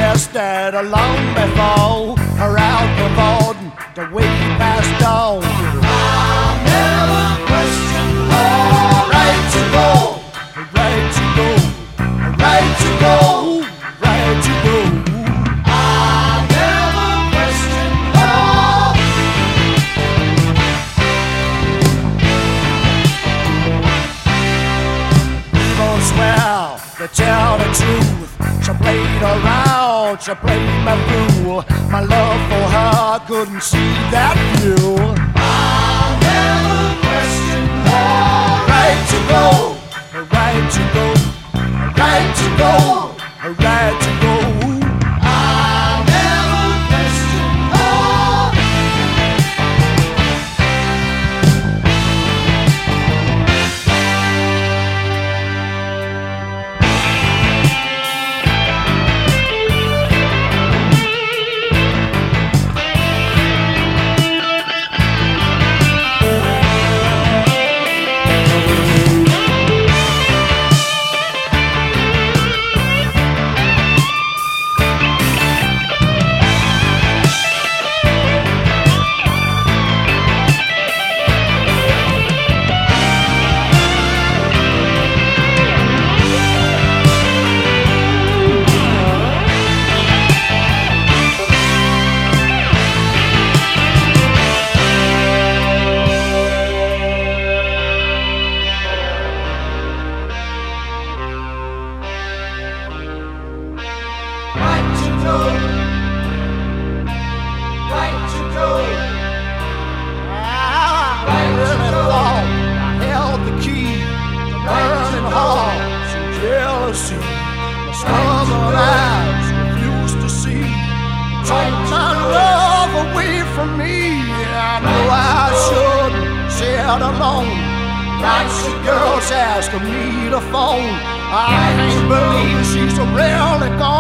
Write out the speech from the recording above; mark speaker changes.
Speaker 1: guessed that long before her out before the way passed on. I never questioned her right to go, right to go, right to go, right to go. I never questioned her. We won't swear to tell the truth. She played around, she played my fool. My love for her couldn't see that view. I never questioned her right to go, her right to go, her right to go, her right to go. I never questioned her. Stubborn eyes refuse to see. Take my love away from me. I know I should say it alone. Nights the girls asking me to phone. I can't believe she's really gone.